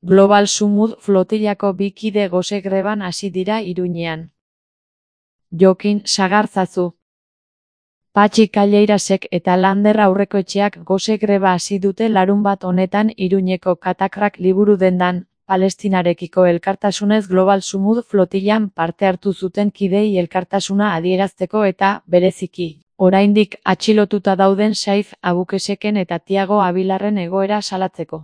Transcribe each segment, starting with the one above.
Global Sumud flotillako bi kide gose greban hasi dira Iruñean. Jokin Sagarzazu. Patxi Kalleirasek eta Lander Aurrekoetxeak gose greba hasi dute larunbat honetan Iruñeko Katakrak liburu dendan, Palestinarekiko elkartasunez Global Sumud flotillan parte hartu zuten kidei elkartasuna adierazteko eta, bereziki, oraindik atxilotuta dauden Saif Abukeseken eta Tiago Abilarren egoera salatzeko.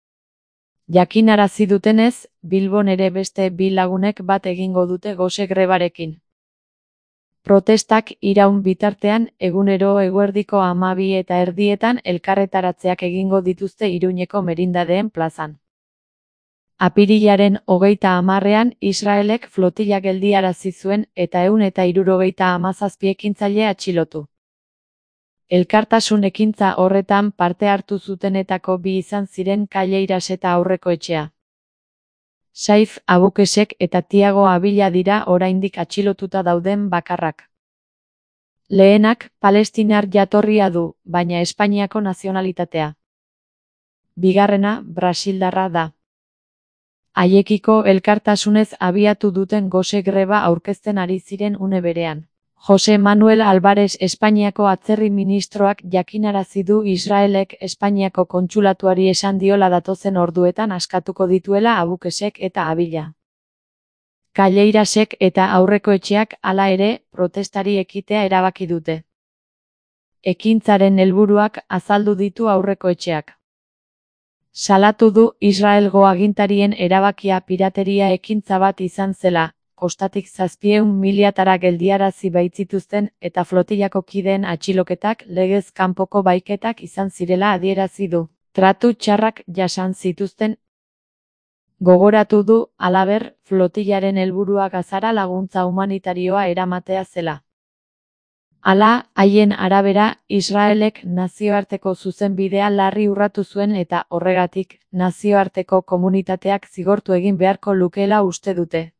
Jakinarazi dutenez, Bilbon ere beste bi lagunek bat egingo dute gose grebarekin. Protestak iraun bitartean egunero eguerdiko 12:30 elkarretaratzeak egingo dituzte Iruñeko Merindadeen plazan. Apirilaren 30ean Israelek flotilla geldiarazi zuen eta 177 ekintzaile atxilotu. Elkartasun ekintza horretan parte hartu zutenetako bi izan ziren Kalleiras eta Aurrekoetxea. Saif Abukesek eta Tiago Abila dira oraindik atxilotuta dauden bakarrak. Lehenak palestinar jatorria du, baina Espainiako nazionalitatea. Bigarrena brasildarra da. Haiekiko elkartasunez abiatu duten gose greba aurkezten ari ziren une berean. Jose Manuel Álvarez Espainiako atzerri ministroak jakinarazi du Israelek Espainiako kontsulatuari esan diola datozen orduetan askatuko dituela Abukesek eta Abila. Kalleirasek eta Aurrekoetxeak hala ere protestari ekitea erabaki dute. Ekintzaren helburuak azaldu ditu Aurrekoetxeak. Salatu du Israelgo agintarien erabakia pirateria ekintza bat izan zela, kostatik 700.000 geldiarazi baitzituzten eta flotillako kideen atxiloketak legez kanpoko baiketak izan zirela adierazi du. Tratu txarrak jasan zituzten. Gogoratu du, halaber, flotillaren helburua Gazara laguntza humanitarioa eramatea zela. Hala, haien arabera, Israelek nazioarteko zuzenbidea larri urratu zuen eta horregatik, nazioarteko komunitateak zigortu egin beharko lukeela uste dute.